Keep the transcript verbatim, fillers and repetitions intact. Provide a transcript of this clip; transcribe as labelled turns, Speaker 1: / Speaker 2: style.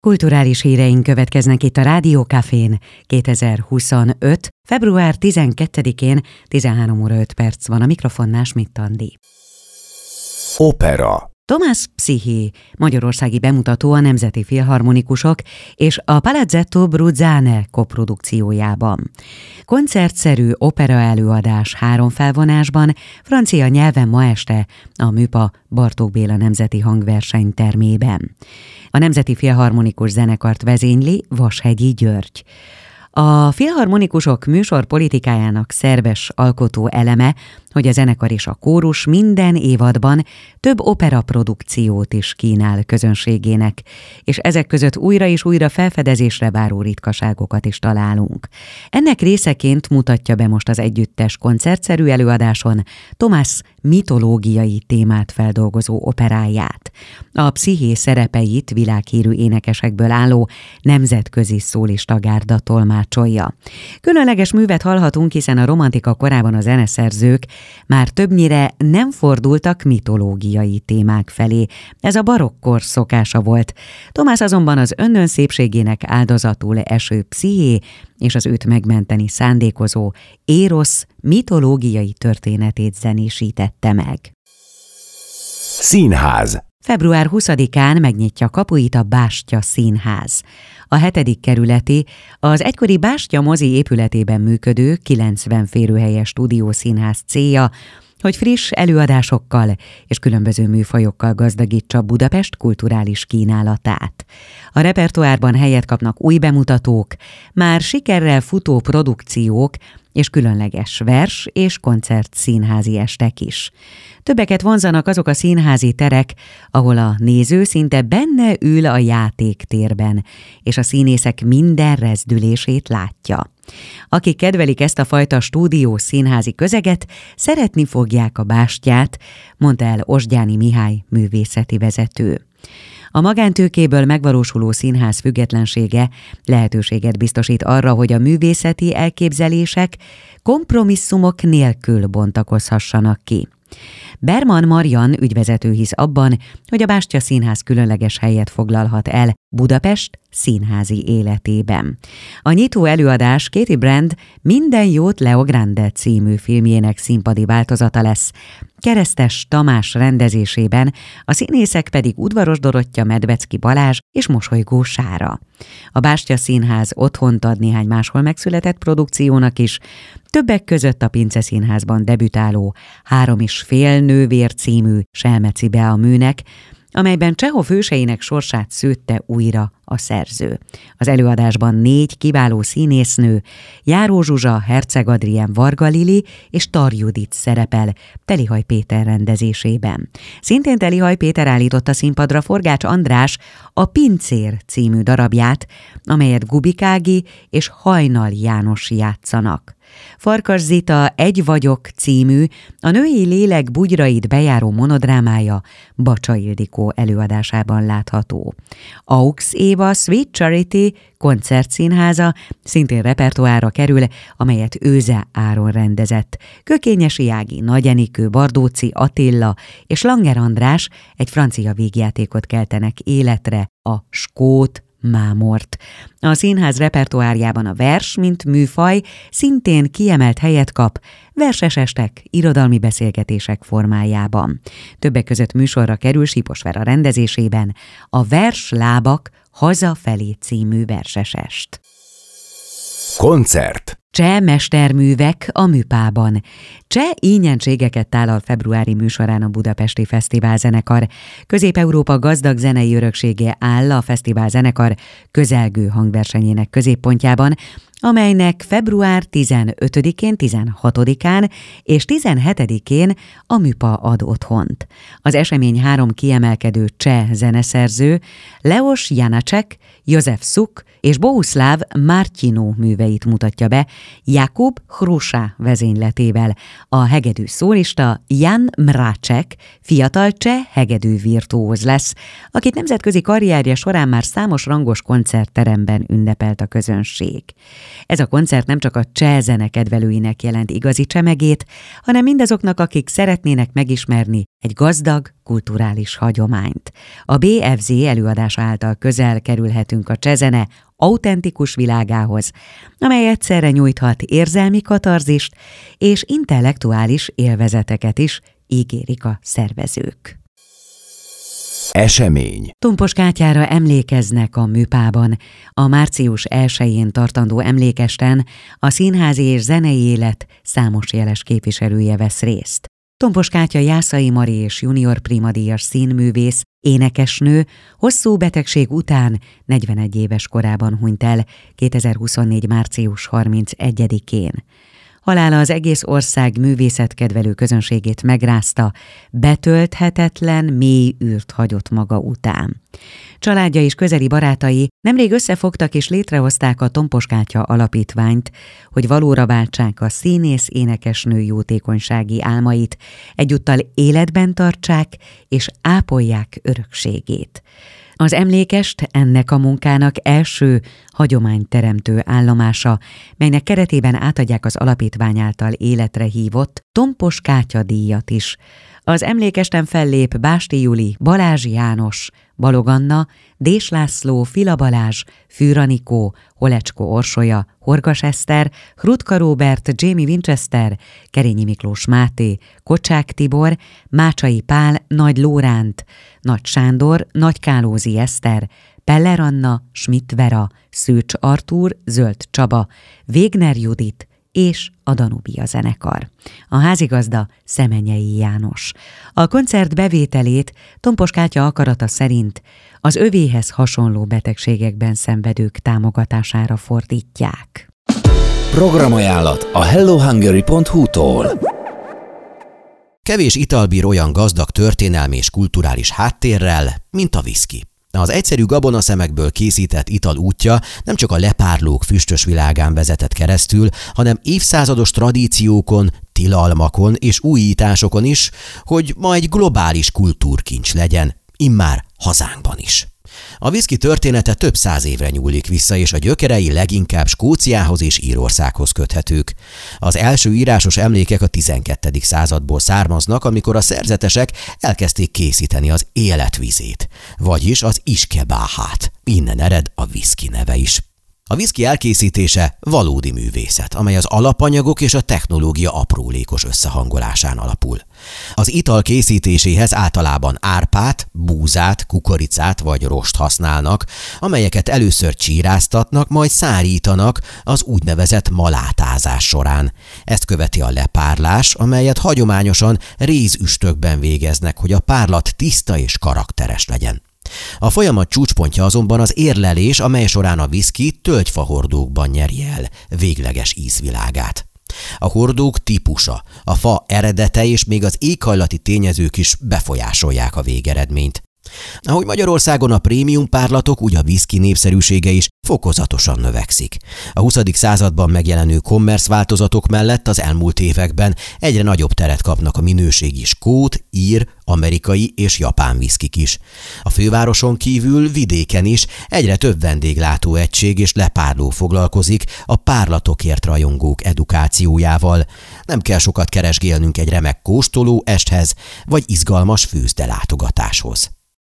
Speaker 1: Kulturális híreink következnek itt a Rádió Cafén kétezer-huszonöt. február tizenkettedikén tizenhárom óra öt perc van, a mikrofonnál Schmidt Andi.
Speaker 2: Opera.
Speaker 1: Thomas Psyché, magyarországi bemutató a Nemzeti Filharmonikusok és a Palazzetto Bruzzane koprodukciójában. Koncertszerű opera előadás három felvonásban, francia nyelven ma este a MÜPA Bartók Béla Nemzeti Hangverseny termében. A Nemzeti Filharmonikus Zenekart vezényli Vashegyi György. A filharmonikusok műsorpolitikájának szerves alkotó eleme, hogy a zenekar és a kórus minden évadban több operaprodukciót is kínál közönségének, és ezek között újra és újra felfedezésre váró ritkaságokat is találunk. Ennek részeként mutatja be most az együttes koncertszerű előadáson Thomas mitológiai témát feldolgozó operáját. A Psyché szerepeit világhírű énekesekből álló nemzetközi szólistagárda tolmácsolja. Különleges művet hallhatunk, hiszen a romantika korában a zeneszerzők már többnyire nem fordultak mitológiai témák felé. Ez a barokkor szokása volt. Thomas azonban az önnön szépségének áldozatul eső Psyché és az őt megmenteni szándékozó Érosz mitológiai történetét zenésítette meg.
Speaker 2: Színház.
Speaker 1: február huszadikán megnyitja kapuit a Bástya Színház. A hetedik kerületi, az egykori Bástya mozi épületében működő kilencven férőhelyes stúdiószínház célja, hogy friss előadásokkal és különböző műfajokkal gazdagítsa Budapest kulturális kínálatát. A repertoárban helyet kapnak új bemutatók, már sikerrel futó produkciók és különleges vers- és koncertszínházi estek is. Többeket vonzanak azok a színházi terek, ahol a néző szinte benne ül a játéktérben, és a színészek minden rezdülését látja. Akik kedvelik ezt a fajta stúdió színházi közeget, szeretni fogják a Bástyát, mondta el Osgyáni Mihály művészeti vezető. A magántőkéből megvalósuló színház függetlensége lehetőséget biztosít arra, hogy a művészeti elképzelések kompromisszumok nélkül bontakozhassanak ki. Berman Marian ügyvezető hisz abban, hogy a Bástya Színház különleges helyet foglalhat el Budapest színházi életében. A nyitó előadás Katie Brand Minden jót Leo Grande című filmjének színpadi változata lesz. Keresztes Tamás rendezésében, a színészek pedig Udvaros Dorottya, Medvecki Balázs és Mosolygó Sára. A Bástya Színház otthont ad néhány máshol megszületett produkciónak is, többek között a Pince Színházban debütáló Három és fél nővér című Selmeci Bea műnek, amelyben Csehov hőseinek sorsát szőtte újra a szerző. Az előadásban négy kiváló színésznő, Járó Zsuzsa, Herceg Adrien, Varga Lili és Tar Judit szerepel Telihaj Péter rendezésében. Szintén Telihaj Péter állította színpadra Forgács András a Pincér című darabját, amelyet Gubik Ági és Hajnal János játszanak. Farkas Zita Egy vagyok című, a női lélek bugyrait bejáró monodrámája Bacsa Ildikó előadásában látható. Aux Éva Sweet Charity koncertszínháza szintén repertoárra kerül, amelyet Őze Áron rendezett. Kökényesi Ági, Nagy Enikő, Bardóci Attila és Langer András egy francia vígjátékot keltenek életre, a Skót Mámort. A színház repertoárjában a vers, mint műfaj, szintén kiemelt helyet kap, verses estek, irodalmi beszélgetések formájában. Többek között műsorra kerül Sipos Vera rendezésében a Verslábak hazafelé című versesest.
Speaker 2: Koncert.
Speaker 1: Cseh mesterművek a MÜPA-ban. Cseh ínyentségeket tálal februári műsorán a Budapesti Fesztiválzenekar. Közép-Európa gazdag zenei öröksége áll a fesztiválzenekar közelgő hangversenyének középpontjában, amelynek február tizenötödikén, tizenhatodikán és tizenhetedikén a MÜPA ad otthont. Az esemény három kiemelkedő cseh zeneszerző, Leos Janácsek, József Suk és Bohuszláv Martinó műveit mutatja be Jakub Hrusa vezényletével. A hegedű szólista Jan Mrácsek, fiatal cseh hegedű virtuóz lesz, akit nemzetközi karrierje során már számos rangos koncertteremben ünnepelt a közönség. Ez a koncert nem csak a cseh zene kedvelőinek jelent igazi csemegét, hanem mindazoknak, akik szeretnének megismerni egy gazdag, kulturális hagyományt. A bé ef zé előadása által közel kerülhetünk a csehzene autentikus világához, amely egyszerre nyújthat érzelmi katarzist és intellektuális élvezeteket is, ígérik a szervezők.
Speaker 2: Esemény.
Speaker 1: Tompos Kátyára emlékeznek a Műpában. A március elsején tartandó emlékesten a színházi és zenei élet számos jeles képviselője vesz részt. Tompos Kátya Jászai Mari és junior primadíjas színművész, énekesnő hosszú betegség után negyvenegy éves korában hunyt el kétezer-huszonnégy. március harmincegyedikén. Halála az egész ország művészetkedvelő közönségét megrázta, betölthetetlen, mély űrt hagyott maga után. Családja és közeli barátai nemrég összefogtak és létrehozták a Tompos Kátya Alapítványt, hogy valóra váltsák a színész-énekesnő jótékonysági álmait, egyúttal életben tartsák és ápolják örökségét. Az emlékest ennek a munkának első hagyományteremtő állomása, melynek keretében átadják az alapítvány által életre hívott Tompos Kátya díjat is. Az emlékesten fellép Básti Juli, Balázs János, Balog Anna, Dés László, Fila Balázs, Fűr Anikó, Holecsko Orsolya, Horgas Eszter, Hrutka Róbert, Jamie Winchester, Kerényi Miklós Máté, Kocsák Tibor, Mácsai Pál, Nagy Lóránt, Nagy Sándor, Nagy Kálózi Eszter, Peller Anna, Schmidt Vera, Szőcs Artúr, Zöld Csaba, Végner Judit és a Danubia zenekar. A házigazda Szemenyei János. A koncert bevételét Tompos Kátya akarata szerint az övéhez hasonló betegségekben szenvedők támogatására fordítják.
Speaker 2: Programajánlat a hello hungary pont hu-tól.
Speaker 3: Kevés ital bír olyan gazdag történelmi és kulturális háttérrel, mint a viszki. Az egyszerű gabonaszemekből készített ital útja nem csak a lepárlók füstös világán vezetett keresztül, hanem évszázados tradíciókon, tilalmakon és újításokon is, hogy ma egy globális kultúrkincs legyen, immár hazánkban is. A viszki története több száz évre nyúlik vissza, és a gyökerei leginkább Skóciához és Írországhoz köthetők. Az első írásos emlékek a tizenkettedik századból származnak, amikor a szerzetesek elkezdték készíteni az életvizét, vagyis az iskebáhát. Innen ered a viszki neve is. A viszki elkészítése valódi művészet, amely az alapanyagok és a technológia aprólékos összehangolásán alapul. Az ital készítéséhez általában árpát, búzát, kukoricát vagy rost használnak, amelyeket először csíráztatnak, majd szárítanak az úgynevezett malátázás során. Ezt követi a lepárlás, amelyet hagyományosan rézüstökben végeznek, hogy a párlat tiszta és karakteres legyen. A folyamat csúcspontja azonban az érlelés, amely során a viszki tölgyfahordókban nyeri el végleges ízvilágát. A hordók típusa, a fa eredete és még az éghajlati tényezők is befolyásolják a végeredményt. Ahogy Magyarországon a prémium párlatok, úgy a viszki népszerűsége is fokozatosan növekszik. A huszadik században megjelenő commerce változatok mellett az elmúlt években egyre nagyobb teret kapnak a minőségi skót, ír, amerikai és japán viszkik is. A fővároson kívül vidéken is egyre több vendéglátóegység és lepárló foglalkozik a párlatokért rajongók edukációjával. Nem kell sokat keresgélnünk egy remek kóstoló esthez vagy izgalmas főzde látogatáshoz.